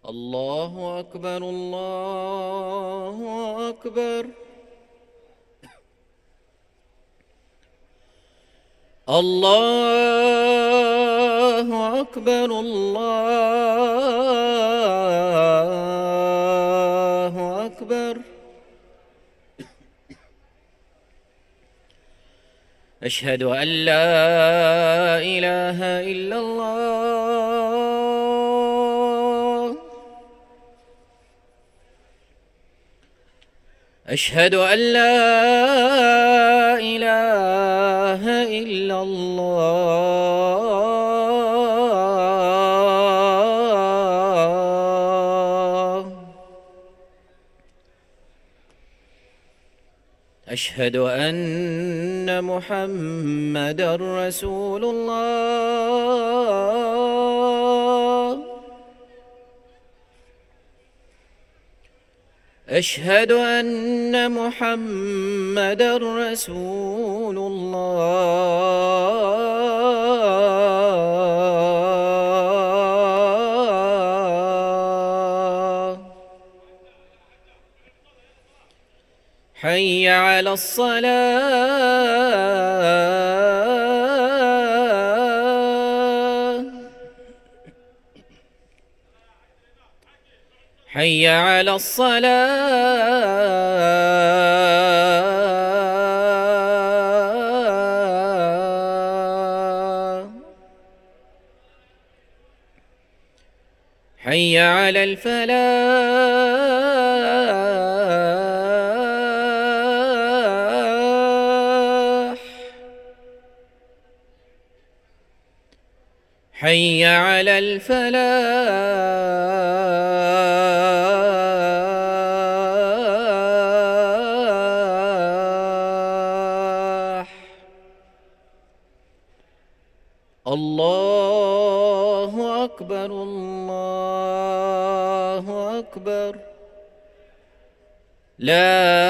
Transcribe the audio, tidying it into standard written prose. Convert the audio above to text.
الله أكبر الله أكبر. الله أكبر الله أكبر. أشهد أن لا إله إلا الله. أشهد أن لا إله إلا الله. أشهد أن محمدًا رسول الله. أشهد أن محمدًا رسول الله. حي على الصلاة. حي على الصلاة. حي على الفلاح. حي على الفلاح. الله أكبر الله أكبر. لا